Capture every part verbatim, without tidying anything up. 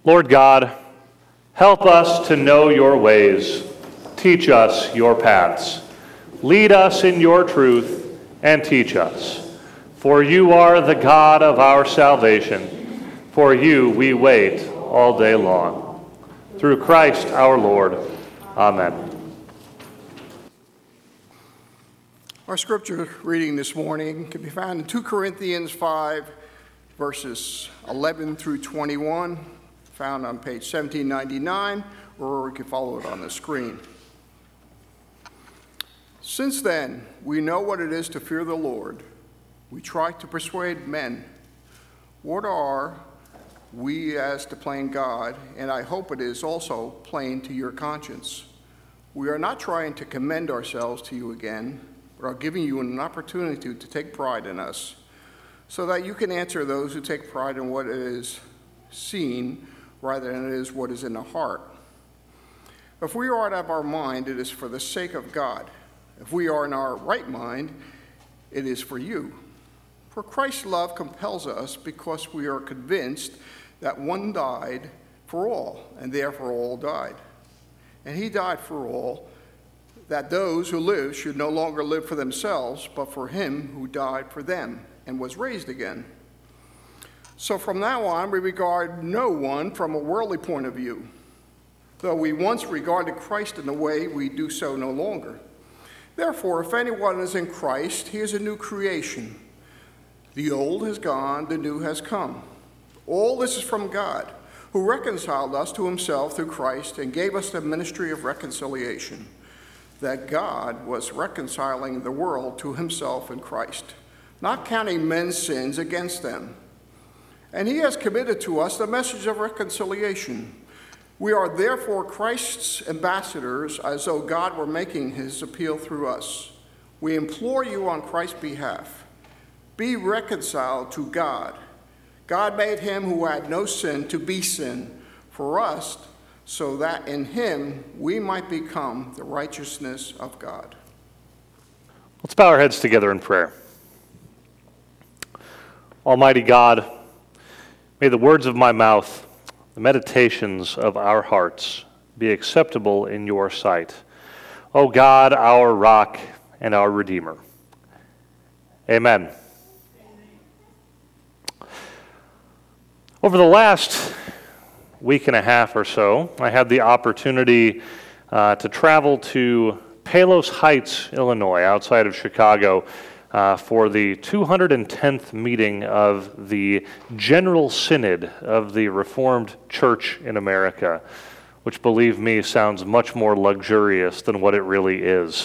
Lord God, help us to know your ways. Teach us your paths. Lead us in your truth and teach us. For you are the God of our salvation. For you we wait all day long. Through Christ our Lord. Amen. Our scripture reading this morning can be found in two Corinthians five, verses eleven through twenty-one, found on page seventeen ninety-nine, or we can follow it on the screen. Since then, we know what it is to fear the Lord. We try to persuade men. What are we as to plain God, and I hope it is also plain to your conscience. We are not trying to commend ourselves to you again, but are giving you an opportunity to take pride in us, so that you can answer those who take pride in what is seen rather than it is what is in the heart. If we are out of our mind, it is for the sake of God. If we are in our right mind, it is for you. For Christ's love compels us because we are convinced that one died for all, and therefore all died. And he died for all, that those who live should no longer live for themselves, but for him who died for them and was raised again. So from now on, we regard no one from a worldly point of view. Though we once regarded Christ in a way, we do so no longer. Therefore, if anyone is in Christ, he is a new creation. The old has gone, the new has come. All this is from God, who reconciled us to himself through Christ and gave us the ministry of reconciliation, that God was reconciling the world to himself in Christ, not counting men's sins against them. And he has committed to us the message of reconciliation. We are therefore Christ's ambassadors, as though God were making his appeal through us. We implore you on Christ's behalf, be reconciled to God. God made him who had no sin to be sin for us, so that in him we might become the righteousness of God. Let's bow our heads together in prayer. Almighty God, may the words of my mouth, the meditations of our hearts be acceptable in your sight. O God, our rock and our Redeemer. Amen. Over the last week and a half or so, I had the opportunity uh, to travel to Palos Heights, Illinois, outside of Chicago, uh, for the two hundred tenth meeting of the General Synod of the Reformed Church in America, which, believe me, sounds much more luxurious than what it really is.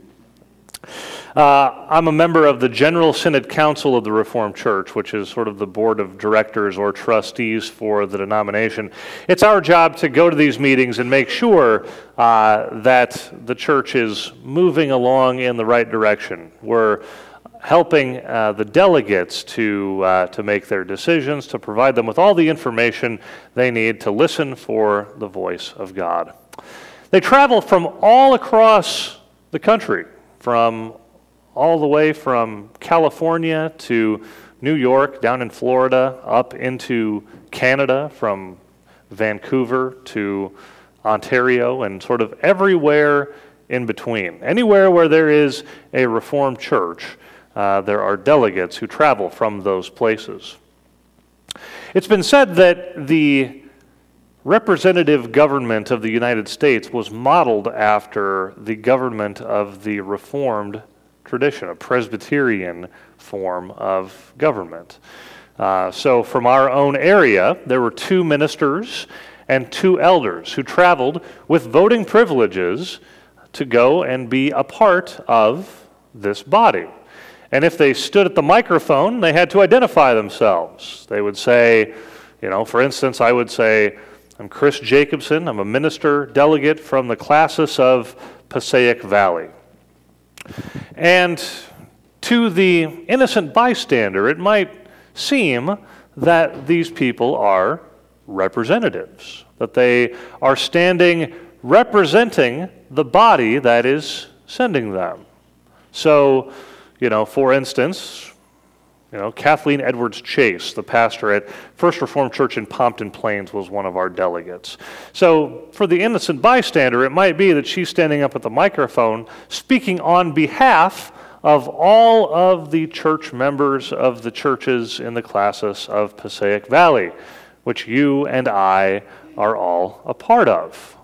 Uh, I'm a member of the General Synod Council of the Reformed Church, which is sort of the board of directors or trustees for the denomination. It's our job to go to these meetings and make sure uh, that the church is moving along in the right direction. We're helping uh, the delegates to uh, to make their decisions, to provide them with all the information they need to listen for the voice of God. They travel from all across the country, from all the way from California to New York, down in Florida, up into Canada, from Vancouver to Ontario, and sort of everywhere in between. Anywhere where there is a Reformed church, uh, there are delegates who travel from those places. It's been said that the representative government of the United States was modeled after the government of the Reformed tradition, a Presbyterian form of government. Uh, so from our own area, there were two ministers and two elders who traveled with voting privileges to go and be a part of this body. And if they stood at the microphone, they had to identify themselves. They would say, you know, for instance, I would say, I'm Chris Jacobson. I'm a minister delegate from the Classis of Passaic Valley. And to the innocent bystander, it might seem that these people are representatives, that they are standing representing the body that is sending them. So, you know, for instance, You know, Kathleen Edwards Chase, the pastor at First Reformed Church in Pompton Plains, was one of our delegates. So for the innocent bystander, it might be that she's standing up at the microphone speaking on behalf of all of the church members of the churches in the Classis of Passaic Valley, which you and I are all a part of.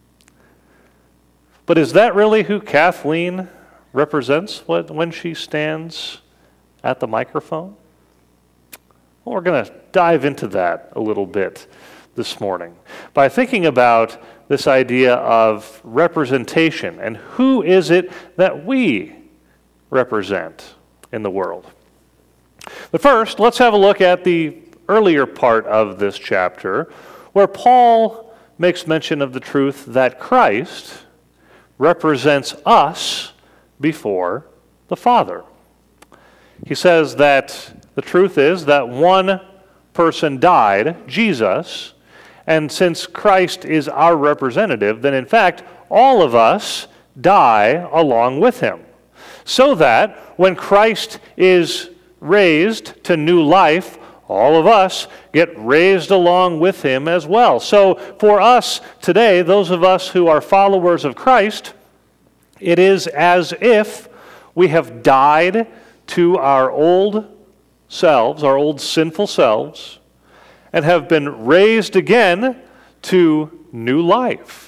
But is that really who Kathleen represents when she stands at the microphone? Well, we're going to dive into that a little bit this morning by thinking about this idea of representation and who is it that we represent in the world. But first, let's have a look at the earlier part of this chapter where Paul makes mention of the truth that Christ represents us before the Father. He says that the truth is that one person died, Jesus, and since Christ is our representative, then in fact all of us die along with him. So that when Christ is raised to new life, all of us get raised along with him as well. So for us today, those of us who are followers of Christ, it is as if we have died to our old selves, our old sinful selves, and have been raised again to new life.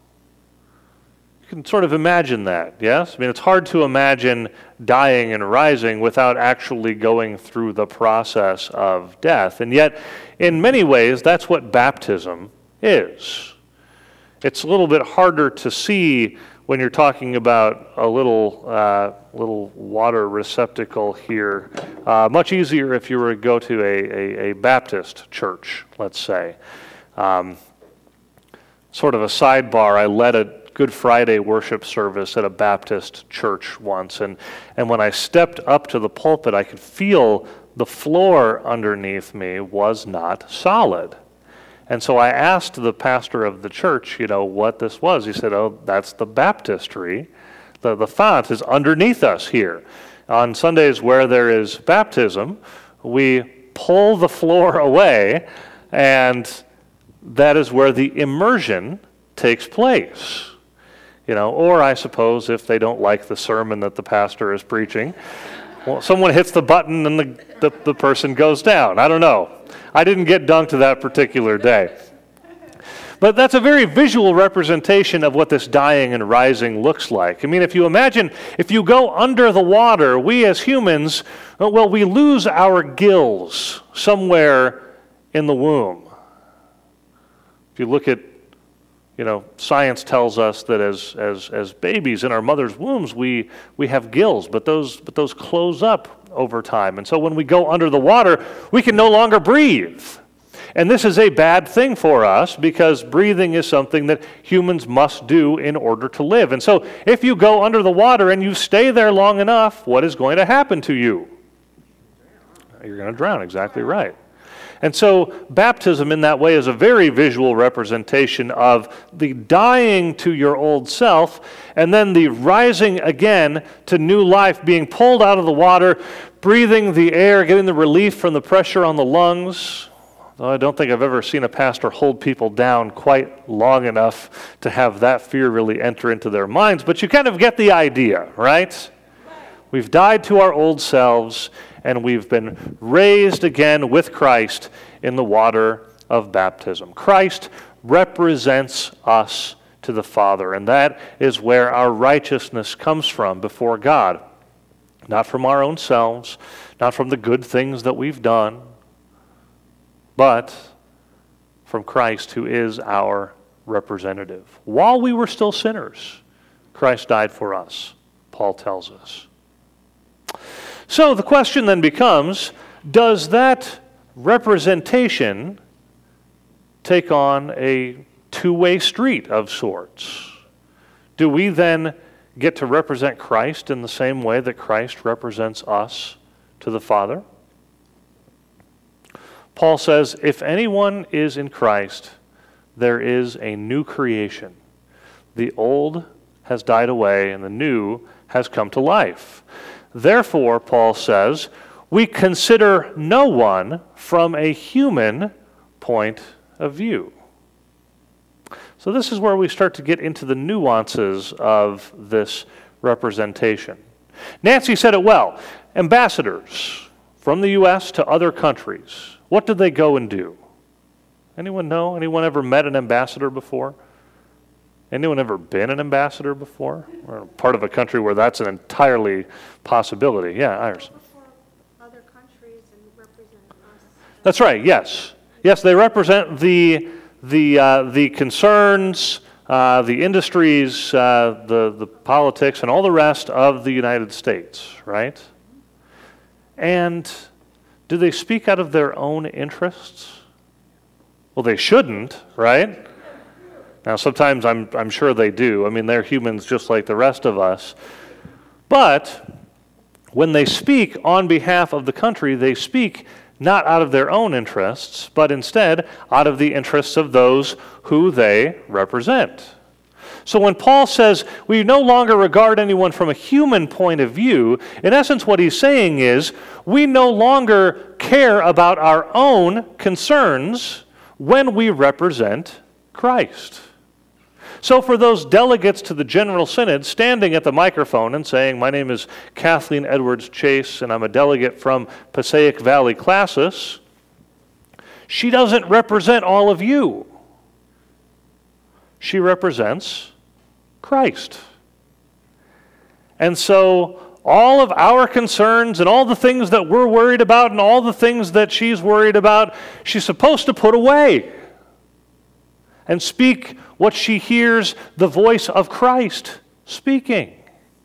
You can sort of imagine that, yes? I mean, it's hard to imagine dying and rising without actually going through the process of death. And yet, in many ways, that's what baptism is. It's a little bit harder to see when you're talking about a little uh, little water receptacle here. Uh, much easier if you were to go to a, a, a Baptist church, let's say. Um, sort of a sidebar, I led a Good Friday worship service at a Baptist church once, and, and when I stepped up to the pulpit, I could feel the floor underneath me was not solid. And so I asked the pastor of the church, you know, what this was. He said, oh, that's the baptistry. The, the font is underneath us here. On Sundays where there is baptism, we pull the floor away, and that is where the immersion takes place. You know, or I suppose if they don't like the sermon that the pastor is preaching, well, someone hits the button and the, the, the person goes down. I don't know. I didn't get dunked that particular day. But that's a very visual representation of what this dying and rising looks like. I mean, if you imagine, if you go under the water, we as humans, well, we lose our gills somewhere in the womb. If you look at, you know, science tells us that as as as babies in our mother's wombs, we we have gills, but those but those close up over time. And so when we go under the water, we can no longer breathe. And this is a bad thing for us because breathing is something that humans must do in order to live. And so if you go under the water and you stay there long enough, what is going to happen to you? You're going to drown, exactly right. And so baptism in that way is a very visual representation of the dying to your old self and then the rising again to new life, being pulled out of the water, breathing the air, getting the relief from the pressure on the lungs. Though I don't think I've ever seen a pastor hold people down quite long enough to have that fear really enter into their minds, but you kind of get the idea, right? We've died to our old selves, and we've been raised again with Christ in the water of baptism. Christ represents us to the Father, and that is where our righteousness comes from before God. Not from our own selves, not from the good things that we've done, but from Christ, who is our representative. While we were still sinners, Christ died for us, Paul tells us. So the question then becomes, does that representation take on a two-way street of sorts? Do we then get to represent Christ in the same way that Christ represents us to the Father? Paul says, if anyone is in Christ, there is a new creation. The old has died away and the new has come to life. Therefore, Paul says, We consider no one from a human point of view. So this is where we start to get into the nuances of this representation. Nancy said it well. Ambassadors from the U S to other countries, what did they go and do? Anyone know? Anyone ever met an ambassador before? Anyone ever been an ambassador before? Or part of a country where that's an entirely possibility? Yeah, Iris. Other countries and represent us. That's right, yes. Yes, they represent the, the, uh, the concerns, uh, the industries, uh, the, the politics, and all the rest of the United States, right? And do they speak out of their own interests? Well, they shouldn't, right? Now, sometimes I'm, I'm sure they do. I mean, they're humans just like the rest of us. But when they speak on behalf of the country, they speak not out of their own interests, but instead out of the interests of those who they represent. So when Paul says we no longer regard anyone from a human point of view, in essence what he's saying is we no longer care about our own concerns when we represent Christ. So for those delegates to the General Synod standing at the microphone and saying, my name is Kathleen Edwards Chase and I'm a delegate from Passaic Valley Classis, she doesn't represent all of you. She represents Christ. And so all of our concerns and all the things that we're worried about and all the things that she's worried about, she's supposed to put away and speak what she hears the voice of Christ speaking.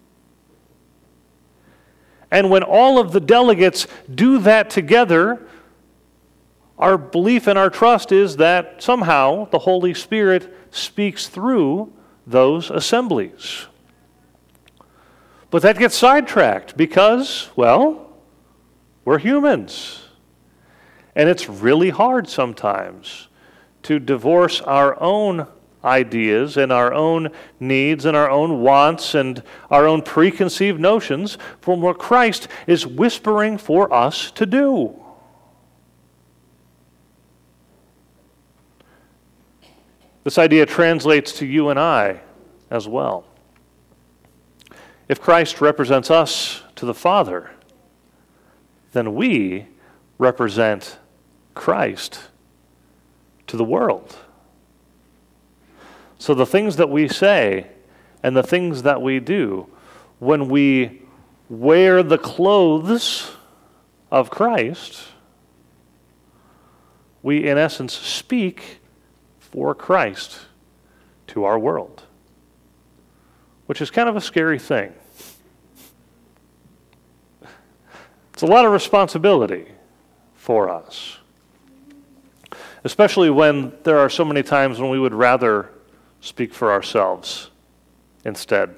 And when all of the delegates do that together, our belief and our trust is that somehow the Holy Spirit speaks through those assemblies. But that gets sidetracked because, well, we're humans. And it's really hard sometimes to divorce our own ideas and our own needs and our own wants and our own preconceived notions from what Christ is whispering for us to do. This idea translates to you and I as well. If Christ represents us to the Father, then we represent Christ to the world. So the things that we say and the things that we do, when we wear the clothes of Christ, we in essence speak for Christ to our world, which is kind of a scary thing. It's a lot of responsibility for us, especially when there are so many times when we would rather speak for ourselves instead.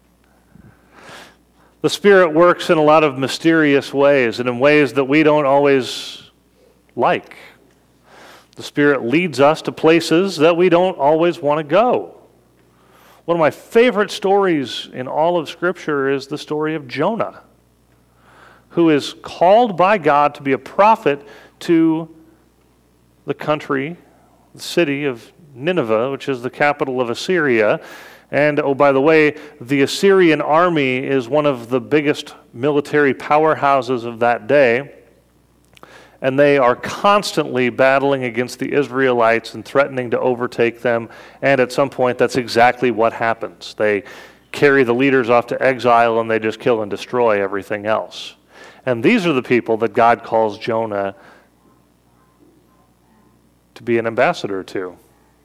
The Spirit works in a lot of mysterious ways and in ways that we don't always like. The Spirit leads us to places that we don't always want to go. One of my favorite stories in all of Scripture is the story of Jonah, who is called by God to be a prophet to the country, the city of Nineveh, which is the capital of Assyria. And, oh, by the way, the Assyrian army is one of the biggest military powerhouses of that day. And they are constantly battling against the Israelites and threatening to overtake them. And at some point, that's exactly what happens. They carry the leaders off to exile and they just kill and destroy everything else. And these are the people that God calls Jonah to be an ambassador to.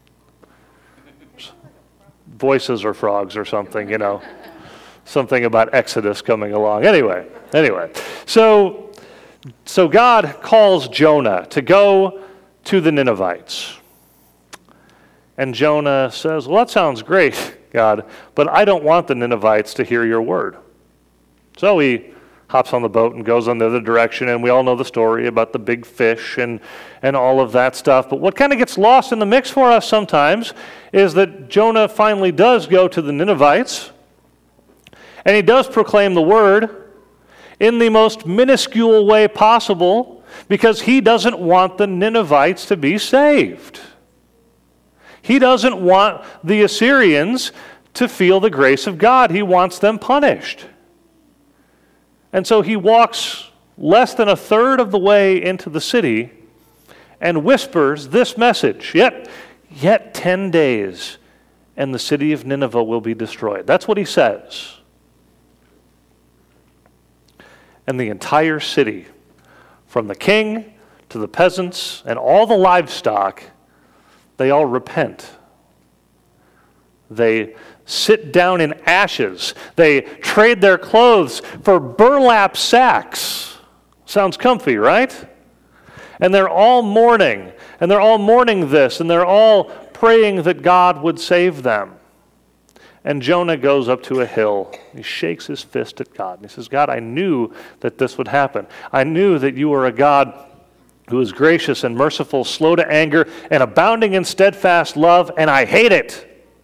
Voices or frogs or something, you know. Something about Exodus coming along. Anyway, anyway. So... So God calls Jonah to go to the Ninevites. And Jonah says, well, that sounds great, God, but I don't want the Ninevites to hear your word. So he hops on the boat and goes on the other direction, and we all know the story about the big fish and, and all of that stuff. But what kind of gets lost in the mix for us sometimes is that Jonah finally does go to the Ninevites, and he does proclaim the word. in the most minuscule way possible because he doesn't want the Ninevites to be saved. He doesn't want the Assyrians to feel the grace of God. He wants them punished. And so he walks less than a third of the way into the city and whispers this message, yet, yet ten days and the city of Nineveh will be destroyed. That's what he says. And the entire city, from the king to the peasants and all the livestock, they all repent. They sit down in ashes. They trade their clothes for burlap sacks. Sounds comfy, right? And they're all mourning, and they're all mourning this, and they're all praying that God would save them. And Jonah goes up to a hill. He shakes his fist at God, and he says, God, I knew that this would happen. I knew that you were a God who is gracious and merciful, slow to anger, and abounding in steadfast love, and I hate it.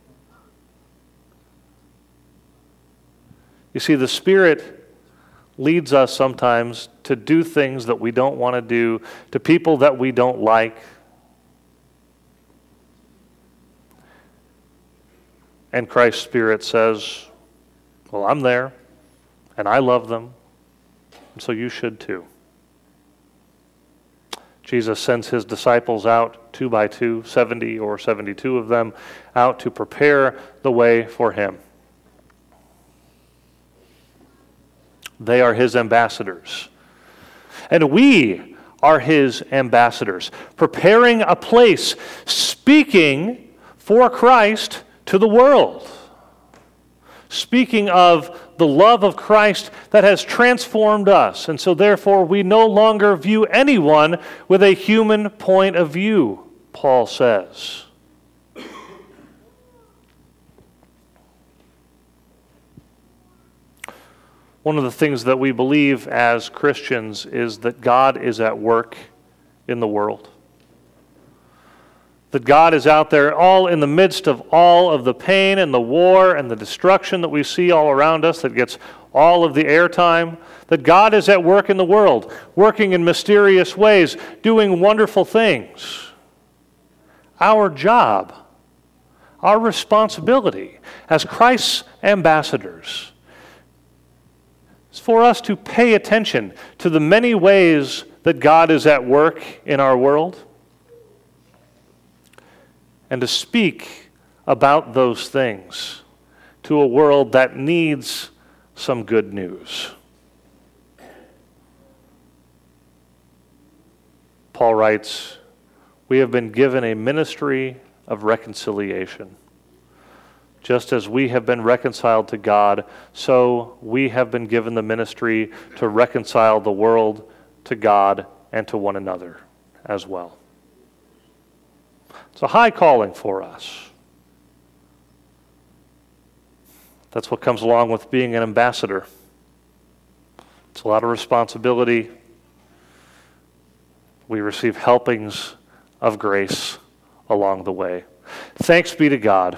You see, the Spirit leads us sometimes to do things that we don't want to do, to people that we don't like. And Christ's Spirit says, well, I'm there, and I love them, and so you should too. Jesus sends his disciples out two by two, seventy or seventy-two of them, out to prepare the way for him. They are his ambassadors. And we are his ambassadors, preparing a place, speaking for Christ to the world. Speaking of the love of Christ that has transformed us. And so therefore we no longer view anyone with a human point of view, Paul says. One of the things that we believe as Christians is that God is at work in the world. That God is out there all in the midst of all of the pain and the war and the destruction that we see all around us that gets all of the airtime. That God is at work in the world, working in mysterious ways, doing wonderful things. Our job, our responsibility as Christ's ambassadors is for us to pay attention to the many ways that God is at work in our world and to speak about those things to a world that needs some good news. Paul writes, we have been given a ministry of reconciliation. Just as we have been reconciled to God, so we have been given the ministry to reconcile the world to God and to one another as well. It's a high calling for us. That's what comes along with being an ambassador. It's a lot of responsibility. We receive helpings of grace along the way. Thanks be to God.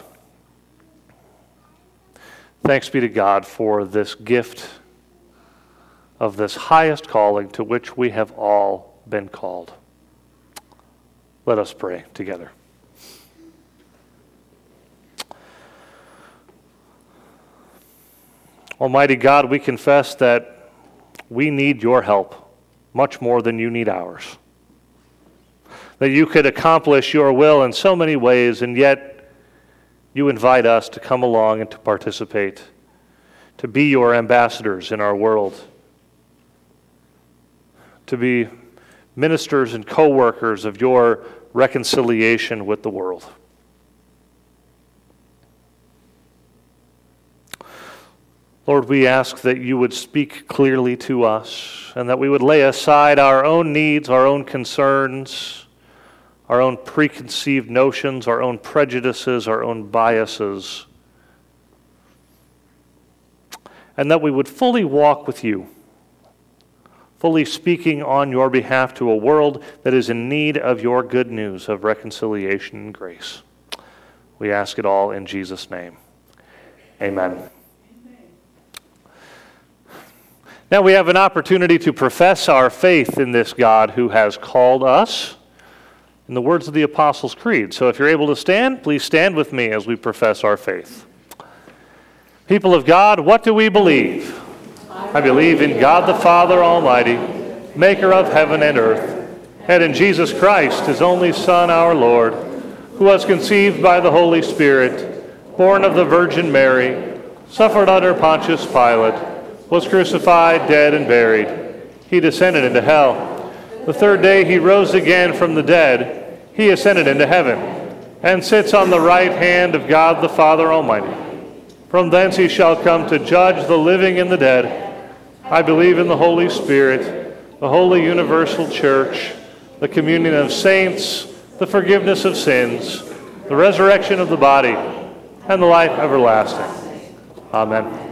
Thanks be to God for this gift of this highest calling to which we have all been called. Let us pray together. Almighty God, we confess that we need your help much more than you need ours. That you could accomplish your will in so many ways, and yet you invite us to come along and to participate, to be your ambassadors in our world, to be ministers and co-workers of your reconciliation with the world. Lord, we ask that you would speak clearly to us and that we would lay aside our own needs, our own concerns, our own preconceived notions, our own prejudices, our own biases, and that we would fully walk with you, fully speaking on your behalf to a world that is in need of your good news of reconciliation and grace. We ask it all in Jesus' name. Amen. Now we have an opportunity to profess our faith in this God who has called us in the words of the Apostles' Creed. So if you're able to stand, please stand with me as we profess our faith. People of God, what do we believe? I believe in God the Father Almighty, maker of heaven and earth, and in Jesus Christ, his only Son, our Lord, who was conceived by the Holy Spirit, born of the Virgin Mary, suffered under Pontius Pilate, was crucified, dead, and buried. He descended into hell. The third day he rose again from the dead. He ascended into heaven, and sits on the right hand of God the Father Almighty. From thence he shall come to judge the living and the dead. I believe in the Holy Spirit, the holy universal church, the communion of saints, the forgiveness of sins, the resurrection of the body, and the life everlasting. Amen.